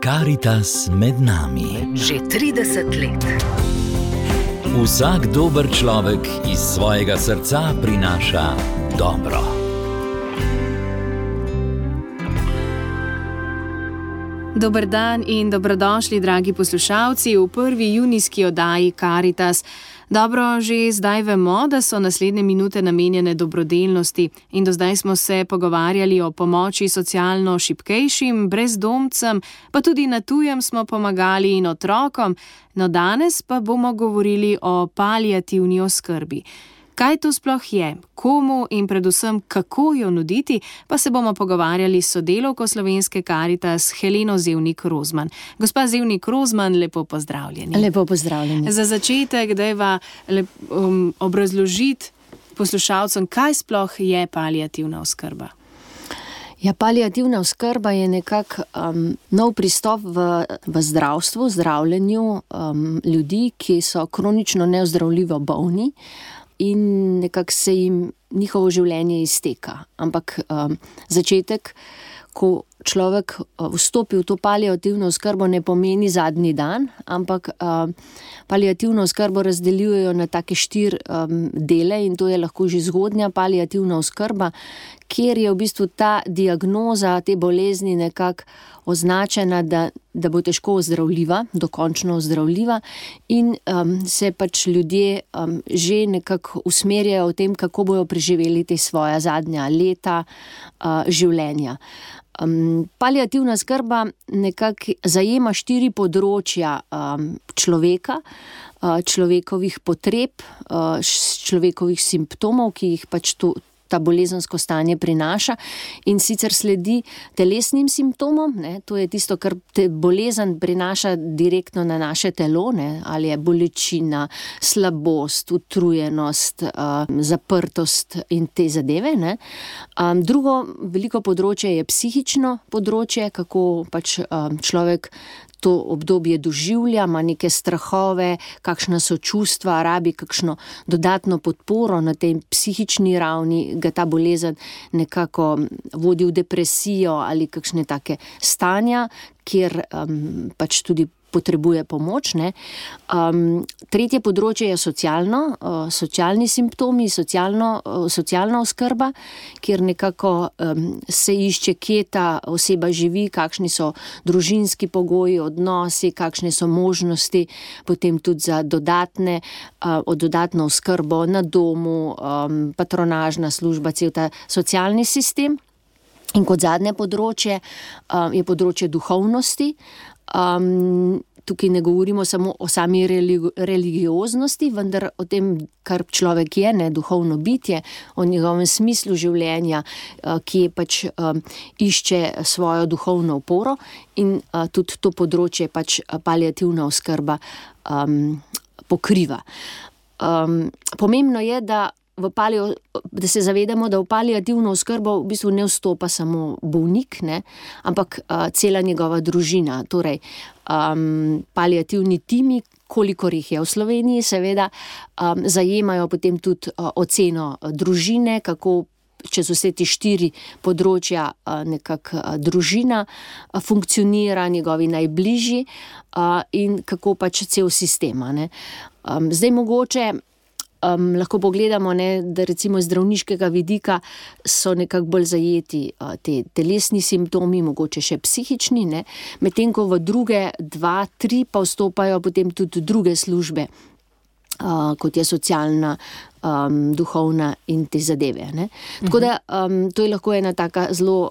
Karitas med nami. Že 30 let. Vsak dober človek iz svojega srca prinaša dobro. Dober dan in dobrodošli, dragi poslušalci, v prvi junijski oddaji Karitas. Dobro, že zdaj vemo, da so naslednje minute namenjene dobrodelnosti in do zdaj smo se pogovarjali o pomoči socialno šibkejšim, brezdomcem, pa tudi na tujem smo pomagali in otrokom, no danes pa bomo govorili o paliativni oskrbi. Kaj to sploh je, komu in predvsem kako jo nuditi, pa se bomo pogovarjali s sodelavko Slovenske Karitas Heleno Zevnik Rozman. Gospa Zevnik Rozman, lepo pozdravljeni. Lepo pozdravljeni. Za začetek dajva obrazložiti poslušalcem, kaj sploh je paliativna oskrba. Ja, paliativna oskrba je nekako nov pristop v zdravstvu, zdravljenju ljudi, ki so kronično neozdravljivo bolni, in nekako se jim njihovo življenje izteka. Ampak začetek, ko človek vstopi v to paliativno oskrbo, ne pomeni zadnji dan, ampak paliativno oskrbo razdeljujejo na take 4 dele in to je lahko že zgodnja paliativna oskrba, kjer je v bistvu ta diagnoza te bolezni nekako označena, da bo težko ozdravljiva, dokončno ozdravljiva in se pač ljudje že nekako usmerjajo v tem, kako bojo preživeli te svoja zadnja leta življenja. Paliativna oskrba nekako zajema 4 področja človeka, človekovih potreb, človekovih simptomov, ki jih pač ta bolezensko stanje prinaša, in sicer sledi telesnim simptomom, to je tisto, kar te bolezen prinaša direktno na naše telo, ali je bolečina, slabost, utrujenost, zaprtost in te zadeve. Drugo veliko področje je psihično področje, kako pač človek to obdobje doživlja, ima neke strahove, kakšna so čustva, rabi kakšno dodatno podporo na tej psihični ravni, ga ta bolezen nekako vodi v depresijo ali kakšne take stanja, kjer pač tudi potrebuje pomoč. Tretje področje je socialni simptomi, socialna oskrba, kjer nekako se išče, kje ta oseba živi, kakšni so družinski pogoji, odnosi, kakšne so možnosti potem tudi za dodatno oskrbo na domu, patronažna služba, cel ta socialni sistem. In kot zadnje področje je področje duhovnosti. Tukaj ne govorimo samo o sami religioznosti, vendar o tem, kar človek je, duhovno bitje, o njegovem smislu življenja, ki pač išče svojo duhovno oporo, in tudi to področje pač paliativna oskrba pokriva. Pomembno je, da se zavedamo, da v paliativno oskrbo v bistvu ne vstopa samo bolnik, ampak cela njegova družina. Torej, paliativni timi, kolikor jih je v Sloveniji, seveda zajemajo potem tudi oceno družine, kako čez vse te 4 področja nekako družina funkcionira, njegovi najbližji in kako pač cel sistem. Zdaj mogoče lahko pogledamo, da recimo iz zdravniškega vidika so nekako bolj zajeti te telesni simptomi, mogoče še psihični, medtem ko v druge 2, 3 pa vstopajo potem tudi druge službe, kot je socialna, duhovna in te zadeve. Tako da to je lahko ena taka zelo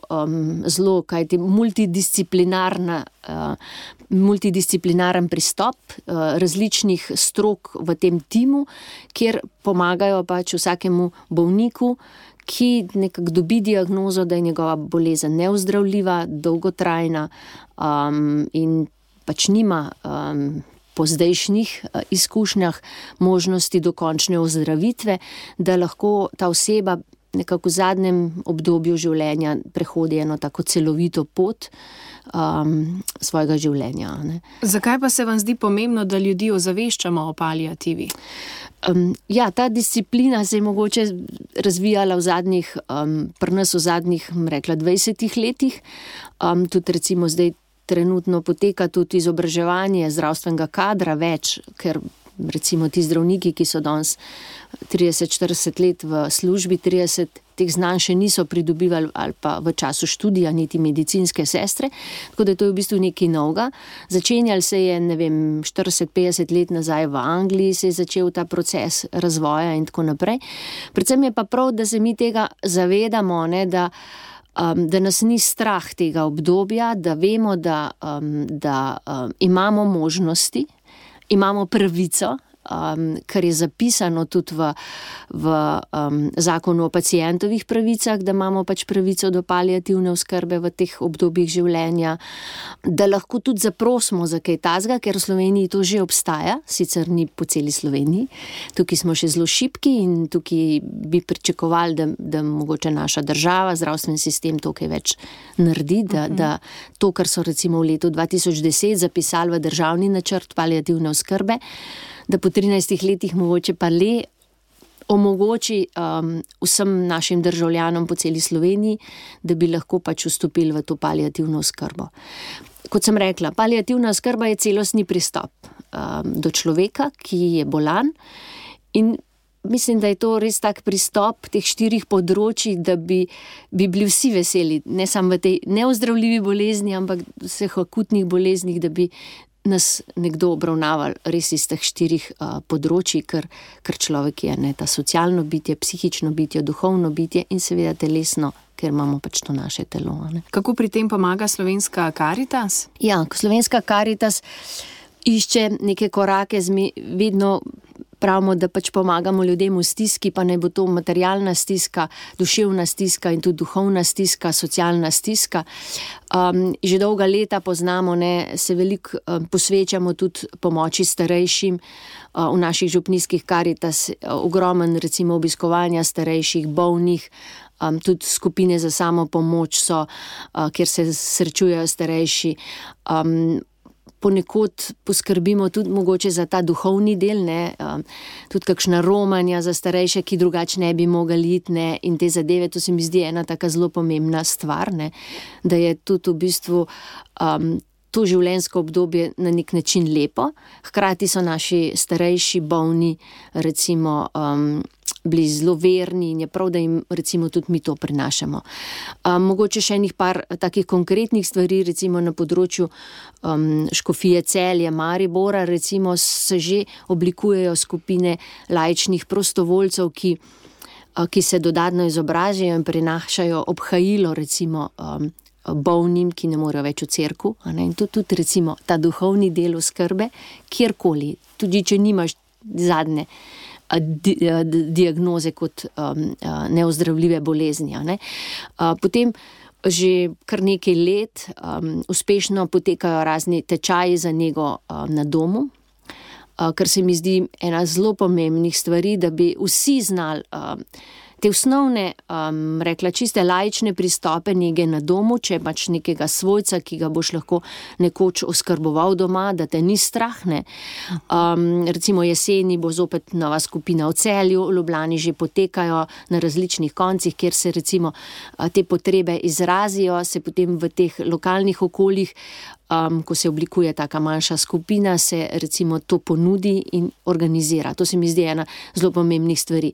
multidisciplinaren pristop različnih strok v tem timu, kjer pomagajo pač vsakemu bolniku, ki nekako dobi diagnozo, da je njegova bolezen neozdravljiva, dolgotrajna in pač nima po zdajšnjih izkušnjah možnosti dokončne ozdravitve, da lahko ta oseba nekako v zadnjem obdobju življenja prehodi eno tako celovito pot svojega življenja. Zakaj pa se vam zdi pomembno, da ljudi ozaveščamo o paliativi? Ta disciplina se je mogoče razvijala pri nas v zadnjih, rekla, 20 letih. Tudi recimo zdaj trenutno poteka tudi izobraževanje zdravstvenega kadra več, ker recimo ti zdravniki, ki so danes 30-40 let v službi, 30 teh znanj še niso pridobivali ali pa v času študija niti medicinske sestre, tako da to je v bistvu nekaj novega. Začenjal se je, 40-50 let nazaj v Angliji se je začel ta proces razvoja in tako naprej. Predvsem je pa prav, da se mi tega zavedamo, ne, da nas ni strah tega obdobja, da vemo, da imamo možnosti, imamo pravico, kar je zapisano tudi v zakonu o pacientovih pravicah, da imamo pač pravico do paliativne oskrbe v teh obdobjih življenja, da lahko tudi zaprosimo za kaj takega, ker v Sloveniji to že obstaja, sicer ni po celi Sloveniji. Tukaj smo še zelo šibki in tukaj bi pričakovali, da mogoče naša država, zdravstveni sistem to kaj več naredi, da to, kar so recimo v letu 2010 zapisali v državni načrt paliativne oskrbe, da po 13 letih mogoče pa le omogoči vsem našim državljanom po celi Sloveniji, da bi lahko pač vstopili v to paliativno oskrbo. Kot sem rekla, paliativna oskrba je celostni pristop do človeka, ki je bolan, in mislim, da je to res tak pristop teh 4 področij, da bi bili vsi veseli, ne samo v tej neozdravljivi bolezni, ampak vseh akutnih boleznih, da bi nas nekdo obravnaval res iz teh 4 področij, ker človek je ta socialno bitje, psihično bitje, duhovno bitje in seveda telesno, ker imamo pač to naše telo. Ne. Kako pri tem pomaga Slovenska Karitas? Ja, Slovenska Karitas išče neke korake, vedno pravimo, da pač pomagamo ljudem v stiski, pa naj bo to materialna stiska, duševna stiska in tudi duhovna stiska, socialna stiska. Že dolga leta poznamo, se veliko posvečamo tudi pomoči starejšim. V naših župnijskih Karitas ogromen recimo obiskovanja starejših, bolnih, tudi skupine za samopomoč so, kjer se srečujejo starejši. Ponekod poskrbimo tudi mogoče za ta duhovni del, tudi kakšna romanja za starejše, ki drugače ne bi mogli iti, in te zadeve, to se mi zdi ena taka zelo pomembna stvar, da je tudi v bistvu to življenjsko obdobje na nek način lepo. Hkrati so naši starejši, bolni, recimo, bili zelo verni in je prav, da jim recimo tudi mi to prinašamo. Mogoče še enih par takih konkretnih stvari, recimo na področju Škofije Celje, Maribora, recimo se že oblikujejo skupine laičnih prostovoljcev, ki se dodatno izobražajo in prinašajo obhajilo recimo bolnim, ki ne morejo več v cerkev, in tudi recimo ta duhovni del oskrbe, kjerkoli, tudi če nimaš zadnje diagnoze kot neozdravljive bolezni. Potem že kar nekaj let uspešno potekajo razni tečaji za nego na domu, kar se mi zdi ena zelo pomembnih stvari, da bi vsi znali te osnovne, rekla, čiste laične pristope nege na domu, če imaš nekega svojca, ki ga boš lahko nekoč oskrboval doma, da te ni strah, Recimo jeseni bo zopet nova skupina v Celju, v Ljubljani že potekajo na različnih koncih, kjer se recimo te potrebe izrazijo, se potem v teh lokalnih okoljih, ko se oblikuje taka manjša skupina, se recimo to ponudi in organizira. To se mi zdi ena zelo pomembnih stvari.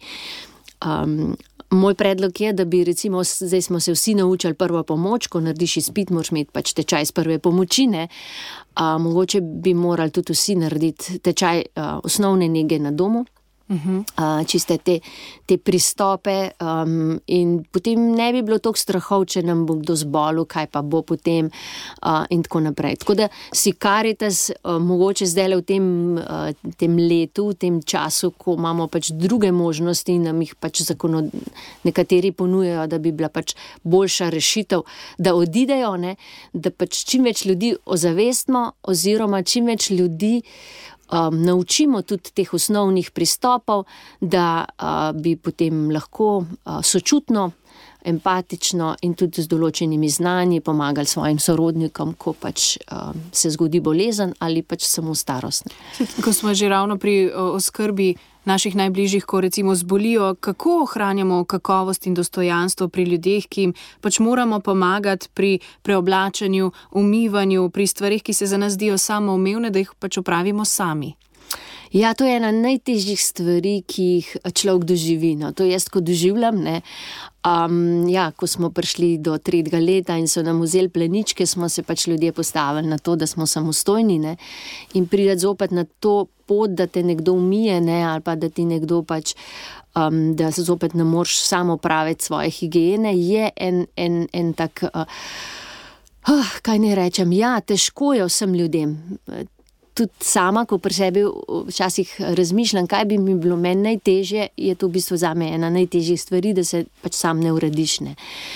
Moj predlog je, da bi recimo, zdaj smo se vsi naučili prvo pomoč, ko narediš izpit, moraš imeti pač tečaj iz prve pomoči, mogoče bi morali tudi vsi narediti tečaj osnovne nege na domu, čiste te pristope, in potem ne bi bilo toliko strahov, če nam bo kdo zbolel, kaj pa bo potem, in tako naprej. Tako da si Karitas mogoče zdaj v tem letu, v tem času, ko imamo pač druge možnosti in nam jih pač nekateri ponujajo, da bi bila pač boljša rešitev, da odidejo, da pač čim več ljudi ozavestimo oziroma čim več ljudi naučimo tudi teh osnovnih pristopov, da bi potem lahko sočutno, empatično in tudi z določenimi znanji pomagali svojim sorodnikom, ko pač se zgodi bolezen ali pač samo starost. Ko smo že ravno pri oskrbi naših najbližjih, ko recimo zbolijo, kako ohranjamo kakovost in dostojanstvo pri ljudeh, ki jim pač moramo pomagati pri preoblačenju, umivanju, pri stvarih, ki se za nas zdijo samoumevne, da jih pač opravimo sami. Ja, to je ena najtežjih stvari, ki jih človek doživi. No. To jaz, ko doživljam, ne. Ko smo prišli do 3. leta in so nam vzeli pleničke, smo se pač ljudje postavili na to, da smo samostojni, ne. In priti zopet na to pot, da te nekdo umije, ne, ali pa da ti nekdo pač, da se zopet ne moreš samo opraviti svoje higiene, je en tak, kaj ne rečem, težko je vsem ljudem. Tudi sama, ko pri sebi včasih razmišljam, kaj bi mi bilo meni najtežje, je to v bistvu zame ena najtežjih stvari, da se pač sam ne urediš, ne.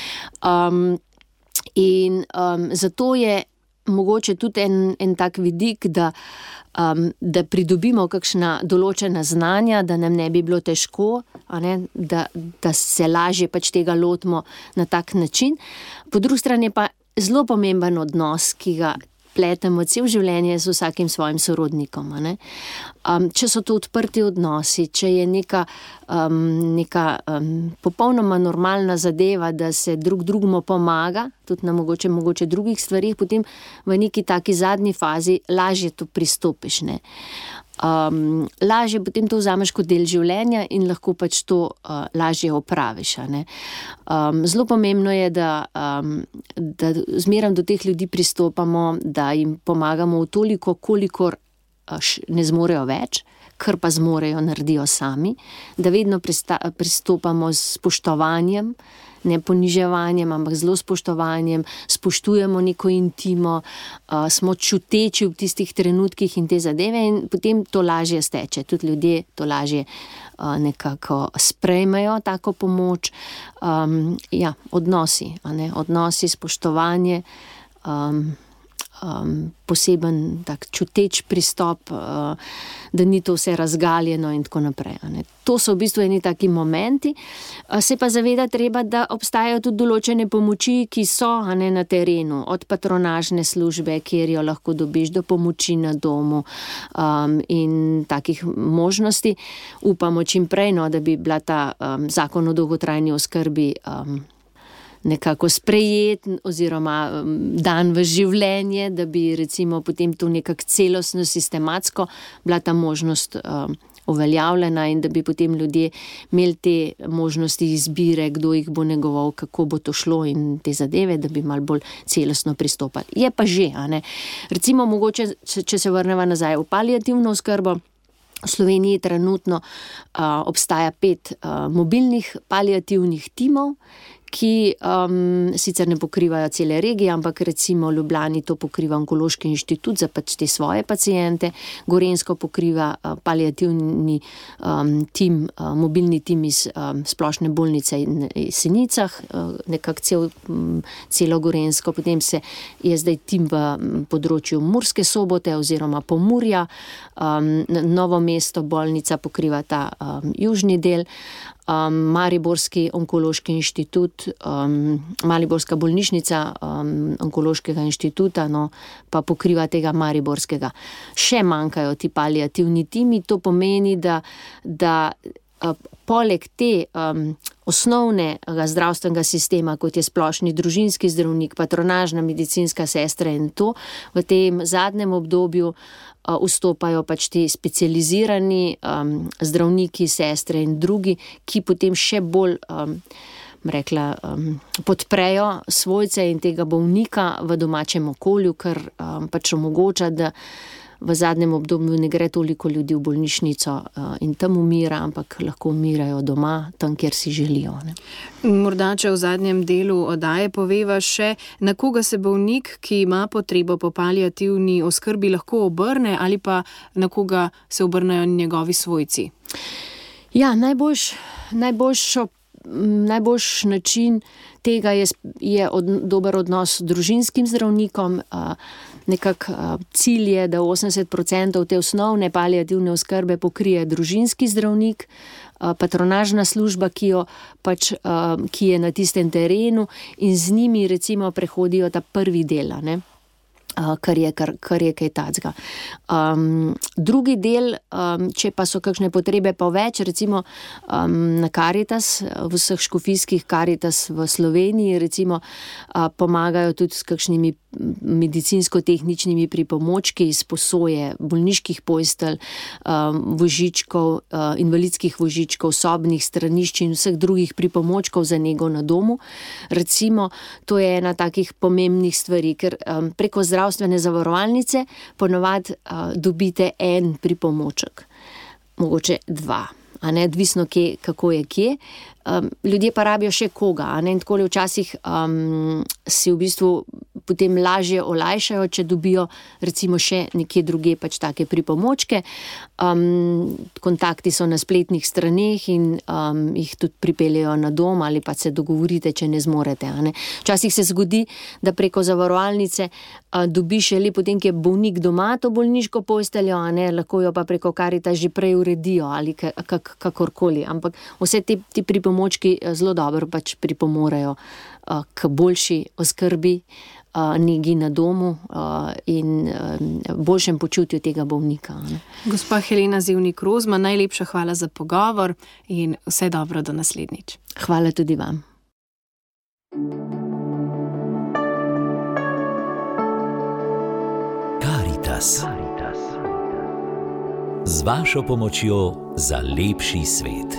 Zato je mogoče tudi en tak vidik, da pridobimo kakšna določena znanja, da nam ne bi bilo težko, da se lažje pač tega lotimo na tak način. Po drugi strani je pa zelo pomemben odnos, ki ga pletemo cel življenje z vsakim svojim sorodnikom. Če so to odprti odnosi, če je neka popolnoma normalna zadeva, da se drugemu pomaga, tudi na mogoče drugih stvarih, potem v neki taki zadnji fazi lažje to pristopiš, ne. Lažje potem to vzameš kot del življenja in lahko pač to lažje opraviš, ne. Zelo pomembno je, da zmeraj do teh ljudi pristopamo, da jim pomagamo v toliko, kolikor ne zmorejo več, kar pa zmorejo, naredijo sami, da vedno pristopamo s spoštovanjem, ne poniževanjem, ampak zelo spoštovanjem, spoštujemo neko intimo, smo čuteči v tistih trenutkih in te zadeve in potem to lažje steče. Tudi ljudje to lažje nekako sprejmejo, tako pomoč. Odnosi, spoštovanje, poseben tak čuteč pristop, da ni to vse razgaljeno in tako naprej. To so v bistvu eni taki momenti. Se pa zaveda treba, da obstajajo tudi določene pomoči, ki so na terenu, od patronažne službe, kjer jo lahko dobiš, do pomoči na domu in takih možnosti. Upamo čim prej, da bi bila ta zakon o dolgotrajni oskrbi nekako sprejet oziroma dan v življenje, da bi recimo potem to nekako celostno, sistematsko bila ta možnost uveljavljena in da bi potem ljudje imeli te možnosti izbire, kdo jih bo negoval, kako bo to šlo in te zadeve, da bi malo bolj celostno pristopali. Je pa že, Recimo mogoče, če se vrneva nazaj v paliativno oskrbo, v Sloveniji trenutno obstaja 5 mobilnih paliativnih timov, ki sicer ne pokrivajo cele regije, ampak recimo v Ljubljani to pokriva Onkološki inštitut za pač te svoje paciente, Gorenjsko pokriva paliativni tim, mobilni tim iz splošne bolnice in Jesenicah, nekako celo Gorenjsko, potem je zdaj tim v področju Murske Sobote oziroma Pomurja, Novo mesto bolnica pokriva ta južni del, Mariborski onkološki inštitut, Mariborska bolnišnica onkološkega inštituta, pa pokriva tega mariborskega. Še manjkajo ti paliativni timi, to pomeni, da poleg te osnovnega zdravstvenega sistema, kot je splošni družinski zdravnik, patronažna medicinska sestra in to, v tem zadnjem obdobju vstopajo pač ti specializirani zdravniki, sestre in drugi, ki potem še bolj podprejo svojce in tega bolnika v domačem okolju, kar pač omogoča, da v zadnjem obdobju ne gre toliko ljudi v bolnišnico in tam umira, ampak lahko umirajo doma, tam, kjer si želijo. Ne? Morda, če v zadnjem delu oddaje poveva še, na koga se bolnik, ki ima potrebo po paliativni oskrbi, lahko obrne ali pa na koga se obrnejo njegovi svojci? Ja, najboljši način tega je dober odnos s družinskim zdravnikom. Cilj je, da 80% te osnovne paliativne oskrbe pokrije družinski zdravnik, patronažna služba, ki je na tistem terenu in z njimi recimo prehodijo ta prvi del, kar je kaj takega. Drugi del, če pa so kakšne potrebe pa več, recimo na Karitas, v vseh škofijskih Karitas v Sloveniji, recimo pomagajo tudi s kakšnimi medicinsko-tehničnimi pripomočki iz posoje bolniških postelj, vozičkov, invalidskih vozičkov, sobnih stranišč in vseh drugih pripomočkov za nego na domu. Recimo, to je ena takih pomembnih stvari, ker preko zdravstvene zavarovalnice ponovadi dobite en pripomoček, mogoče 2, a ne, odvisno kako je kje. Ljudje pa rabijo še koga, a ne, in takole včasih si v bistvu potem lažje olajšajo, če dobijo recimo še nekje druge pač take pripomočke. Kontakti so na spletnih straneh in jih tudi pripeljejo na dom ali pa se dogovorite, če ne zmorete, a ne. Včasih se zgodi, da preko zavarovalnice dobiš šele potem, ki je bolnik doma to bolniško posteljo, a ne, lahko jo pa preko Karitas že prej uredijo ali kakorkoli, ampak vse ti pripomočki zelo dobro pač pripomorejo k boljši oskrbi, negi na domu in boljšem počutju tega bolnika. Gospa Helena Zevnik Rozman, najlepša hvala za pogovor in vse dobro do naslednjič. Hvala tudi vam. Karitas. Z vašo pomočjo za lepši svet.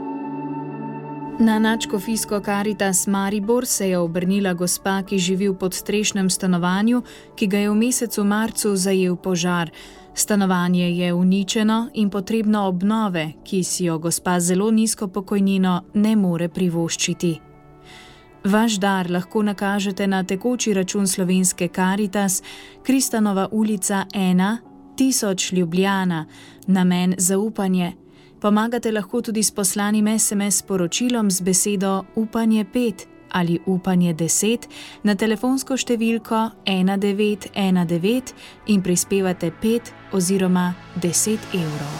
Na nadškofijsko Karitas Maribor se je obrnila gospa, ki živi v podstrešnem stanovanju, ki ga je v mesecu marcu zajel požar. Stanovanje je uničeno in potrebno obnove, ki si jo gospa z zelo nizko pokojnino ne more privoščiti. Vaš dar lahko nakažete na tekoči račun slovenske Karitas, Kristanova ulica 1, 1000 Ljubljana, namen zaupanje. Pomagate lahko tudi s poslanim SMS sporočilom z besedo Upanje 5 ali Upanje 10 na telefonsko številko 1919 in prispevate 5 oziroma 10 evrov.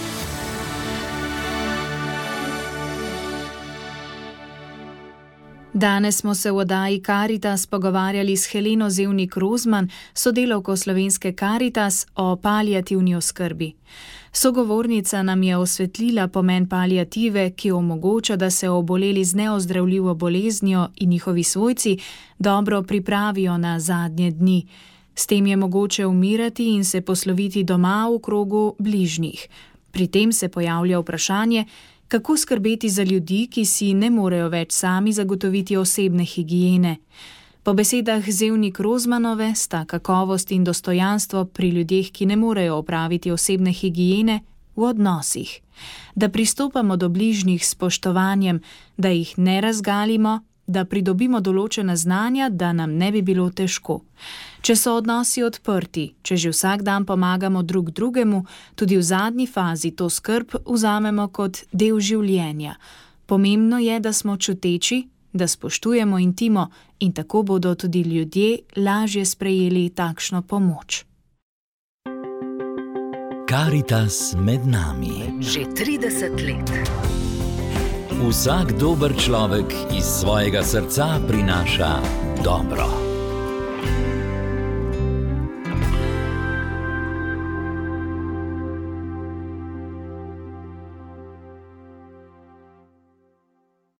Danes smo se v oddaji Karitas pogovarjali s Heleno Zevnik Rozman, sodelavko slovenske Karitas, o paliativni oskrbi. Sogovornica nam je osvetlila pomen paliative, ki omogoča, da se oboleli z neozdravljivo boleznijo in njihovi svojci dobro pripravijo na zadnje dni. S tem je mogoče umirati in se posloviti doma v krogu bližnjih. Pri tem se pojavlja vprašanje, kako skrbeti za ljudi, ki si ne morejo več sami zagotoviti osebne higiene. Po besedah Zevnik Rozmanove sta kakovost in dostojanstvo pri ljudeh, ki ne morejo opraviti osebne higiene, v odnosih. Da pristopamo do bližnjih s spoštovanjem, da jih ne razgalimo, da pridobimo določena znanja, da nam ne bi bilo težko. Če so odnosi odprti, če že vsak dan pomagamo drug drugemu, tudi v zadnji fazi to skrb vzamemo kot del življenja. Pomembno je, da smo čuteči, da spoštujemo intimo in tako bodo tudi ljudje lažje sprejeli takšno pomoč. Karitas med nami. Že 30 let. Vsak dober človek iz svojega srca prinaša dobro.